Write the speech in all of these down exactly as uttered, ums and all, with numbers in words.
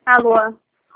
Alô?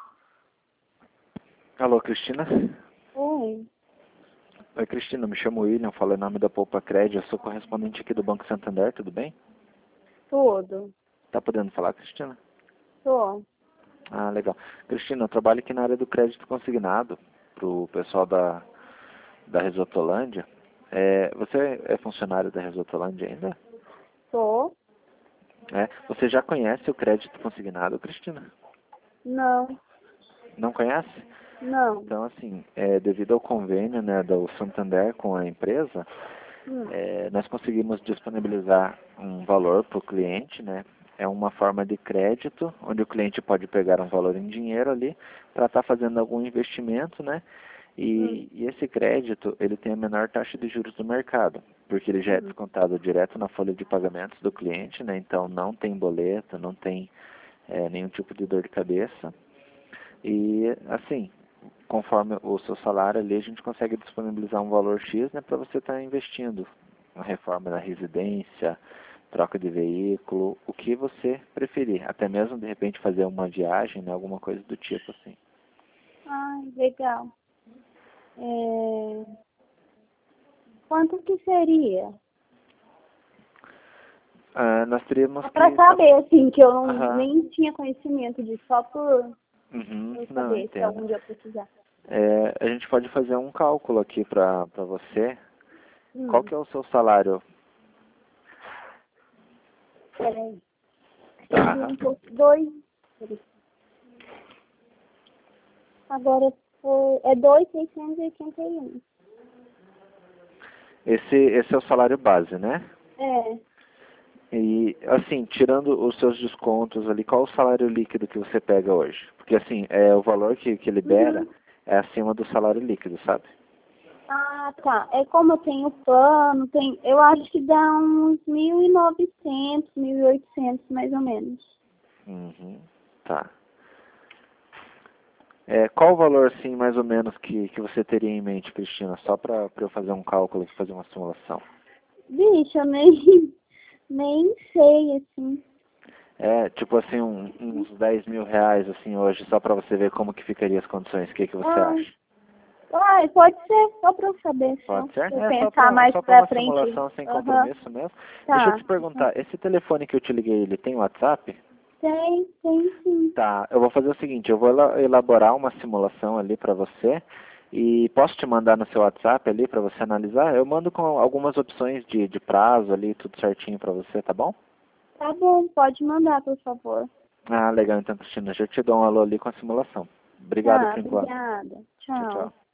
Alô, Cristina? Oi. Oi, Cristina, me chamo William, falo em nome da Poupa Cred, eu sou correspondente aqui do Banco Santander, tudo bem? Tudo. Tá podendo falar, Cristina? Tô. Ah, legal. Cristina, eu trabalho aqui na área do crédito consignado, pro pessoal da, da Risotolândia. É, você é funcionário da Risotolândia ainda? Tô. É, você já conhece o crédito consignado, Cristina? Não. Não conhece? Não. Então, assim, é, devido ao convênio, né, do Santander com a empresa, Hum. é, nós conseguimos disponibilizar um valor para o cliente, né? É uma forma de crédito, onde o cliente pode pegar um valor em dinheiro ali para estar fazendo algum investimento, né? Hum. E, e esse crédito, ele tem a menor taxa de juros do mercado, porque ele já é Hum. descontado direto na folha de pagamentos do cliente, né? Então não tem boleto, não tem é, nenhum tipo de dor de cabeça. E assim, conforme o seu salário ali, a gente consegue disponibilizar um valor X, né, para você estar investindo na reforma da residência, troca de veículo, o que você preferir. Até mesmo, de repente, fazer uma viagem, né, alguma coisa do tipo assim. Ai, legal. É... Quanto que seria? Ah, nós teríamos Só pra que... saber, assim, que eu não, Aham. nem tinha conhecimento disso, só por Uhum. eu Não, saber se entendo. algum dia eu precisar. É, a gente pode fazer um cálculo aqui para para você. Qual Hum. que é o seu salário? Peraí. Tá. Um pouco- Dois. Agora foi- é dois mil seiscentos e oitenta e um. Esse, esse é o salário base, né? É. E, assim, tirando os seus descontos ali, qual o salário líquido que você pega hoje? Porque, assim, é, o valor que, que libera Uhum. é acima do salário líquido, sabe? Ah, tá. É como eu tenho plano, tem, eu acho que dá uns mil e novecentos, mil e oitocentos mais ou menos. Uhum, tá. É, qual o valor, assim, mais ou menos, que, que você teria em mente, Cristina? Só para eu fazer um cálculo e fazer uma simulação. Bicho, eu nem, nem sei, assim. É, tipo assim, um- uns dez mil reais, assim, hoje, só para você ver como que ficaria as condições. O que, que você Ah, acha? ah, pode ser, só pra eu saber, só. Pode ser? Pra eu É, só pensar para mais só para pra uma frente. simulação sem Aham, compromisso mesmo. Deixa eu tá. te perguntar, esse telefone que eu te liguei, ele tem WhatsApp? Tem, tem sim. Tá, eu vou fazer o seguinte, eu vou ela- elaborar uma simulação ali para você e posso te mandar no seu WhatsApp ali para você analisar? Eu mando com algumas opções de, de prazo ali, tudo certinho para você, tá bom? Tá bom, pode mandar, por favor. Ah, legal, então, Cristina, já te dou um alô ali com a simulação. Obrigado Tá, por enquanto. obrigada. Tchau, Tchau. tchau.